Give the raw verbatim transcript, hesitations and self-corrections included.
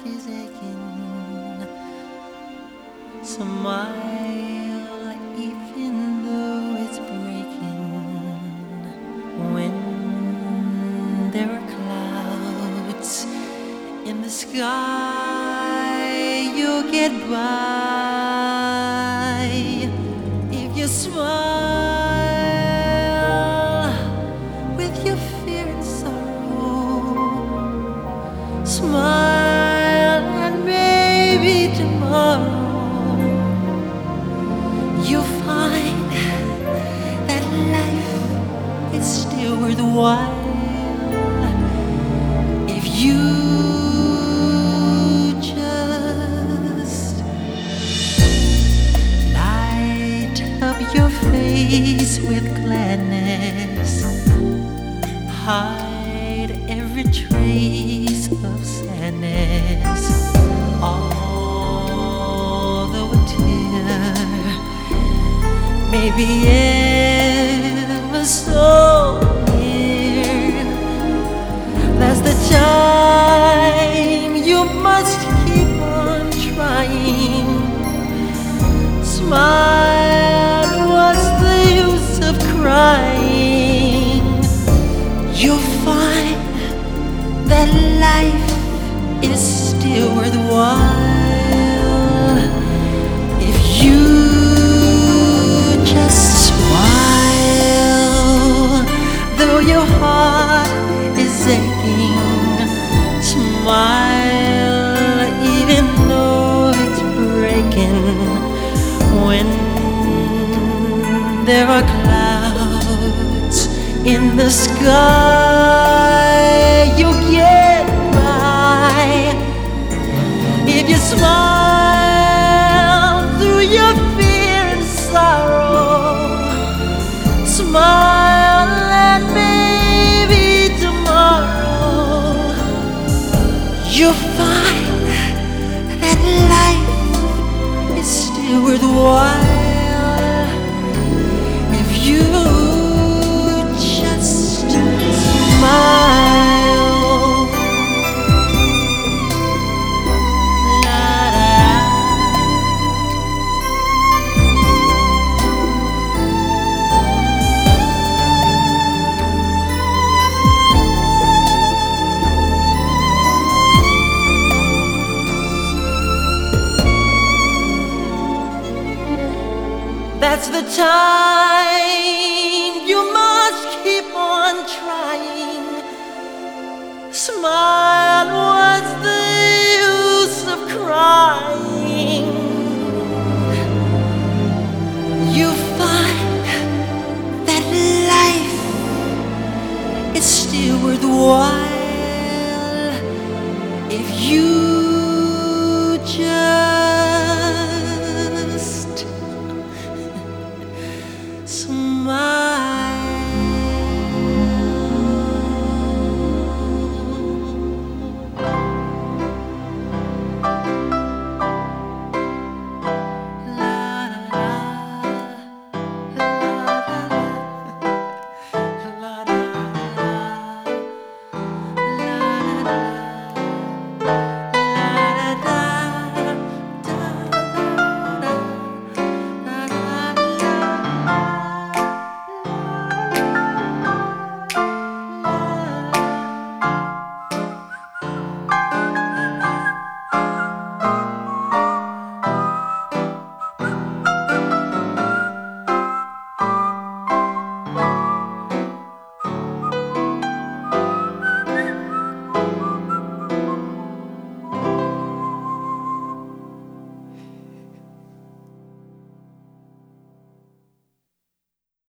is aching. Smile even though it's breaking. When there are clouds in the sky, you'll get by if you smile with your fear and sorrow. Smile and maybe tomorrow you'll find that life is still worthwhile if you just light up your face with gladness, hide every trace of sadness, although a tear may be ever so near. That's the time you must keep on trying. Smile, what's the use of crying? You'll find that life is still worthwhile if you just smile. Though your heart is aching, smile even though it's breaking. When there are clouds in the sky, you'll get by if you smile through your fear and sorrow. Smile and maybe tomorrow you'll find that life is still worthwhile if you just smile. La-da. That's the time you must keep on trying. Smile, what's the use of crying? You find that life is still worthwhile if you